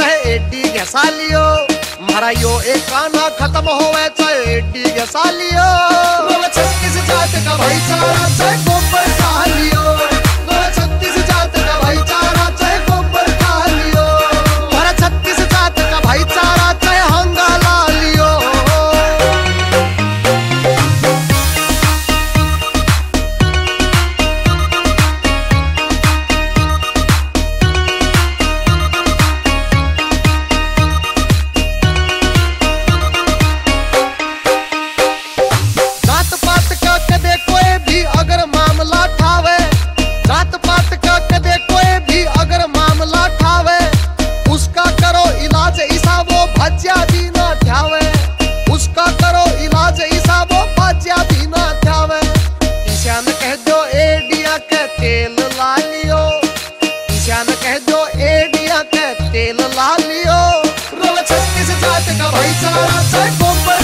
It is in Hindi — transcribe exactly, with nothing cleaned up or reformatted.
चाहे एडी घसा लियो, मारा यो एक काना खत्म होवे चाहे एडी घसा लियो। बोले छत्तीस जात का भाईचारा चाहे गोबर खा लियो, बोले छत्तीस जात का भाईचारा चाहे गोबर खा लियो, मारा छत्तीस जात का भाईचारा चाहे हंगा ला लियो। भज्या भी ना ध्यावे, उसका करो इलाज ईसा वो भज्या भी ना ध्यावे। ईशान कह दो एडिया के तेल ला लियो, ईशान कह दो एडिया के तेल ला लियो। रोल छत्तीस जात का भाईचारा चाहे गोबर